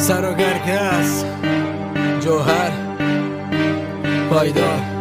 سر و گرگس جوهر پایدار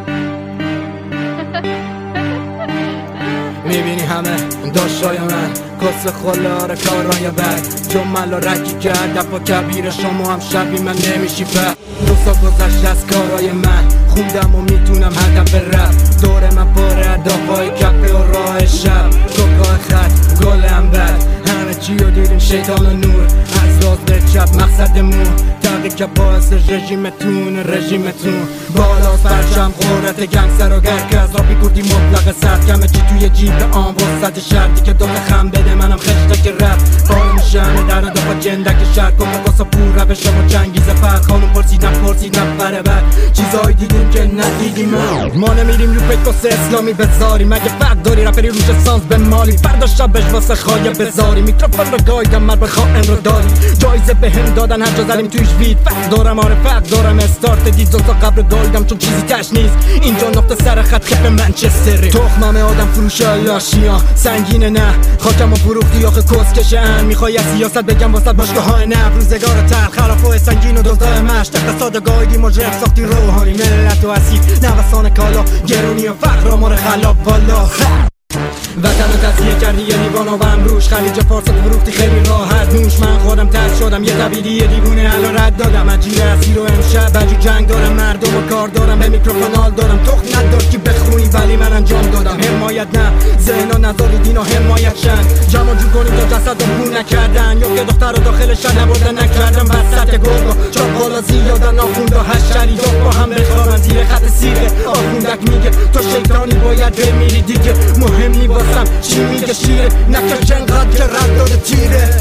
میبینی همه داشتای من کس خلاره کارای بد جمل و رکی کرد دفا کبیر شما هم شبی من نمیشی بد روزا گذشت از کارای من خوندم و میتونم هدف رفت دور من پاره دافای کفه و راه شب کوکاه خط گلم بد همه چی رو دیدیم شیطان و نور از راز به چپ مقصدمون تقیی که باعث رژیمتون بالاست پرچم قورت گنگستر و گرگز آبی کردی مطلق سرد کمه چی توی جیب آن وسط شردی که دوت خم بده منم خشته که رفت بار میشه همه در دفا جندک شرد کن باسا پور روش شما جنگیزه فرد خانم پرسیدم بره بر چیزایی دیدیم که ندیدیم ما نمیریم رو پیک واسه اسلامی بذاری مگه فرق داری رپری روش سانس به مالی فردا شبش واسه خایه بذاری میکروفون رو گایدم مر بخواهم رو داری جایزه به هم دادن هر جا زدیم توش وید فرق دارم آره فرق دارم استارت دید دوتا قبر گایدم چون چیزی تش نیست اینجا نقطه سر خط خیف منچستری تخمم آدم فروش لاشیا سنگینه نه خاکم و فروختی آخه کسکشن میخوای از سیاست بگم واسه باشگاه های نه روزگار تلخ خلاف و سنگین و دزدای مشت اقتصاد گایدی مجرم ساختی روحانی ملت و اسیر نوسان کالا گرونی و فقر آمار خلاف والا وطن رو تصیه کردی یه لیوان و روش خلیج فارس فروختی خیلی راحت نوش من خودم ترد شدم یه طبیلی یه دیوونه الان رد دادم عجیره اسیر و امشب بجی جنگ دارم مردم و کار دارم به میکروفون حال دارم تخم ندار که بخونی ولی من انجام دادم حمایت نه ذهنا نذاری دینا حمایت شن جمع جور کنیم تا جسد رو بو نکردن یا که دختر رو داخل شن نبردن نکردم وسط گرگا چاقالا زیادن آخوندا هشتری دو با هم بخوابن زیر خط سیره آخوندک میگه تو شیطانی باید بمیری دیگه مهم نی واسم چی میگه شیره نکش انقدر که رد داده تیره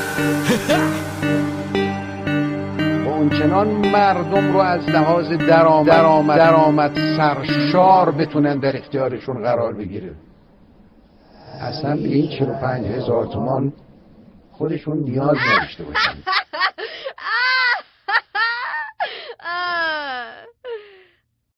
اونچنان مردم رو از لحاظ درآمد سرشار بتونن در اختیارشون قرار بگیره اصلا به این 45,000 تومان خودشون نیاز نداشته باشن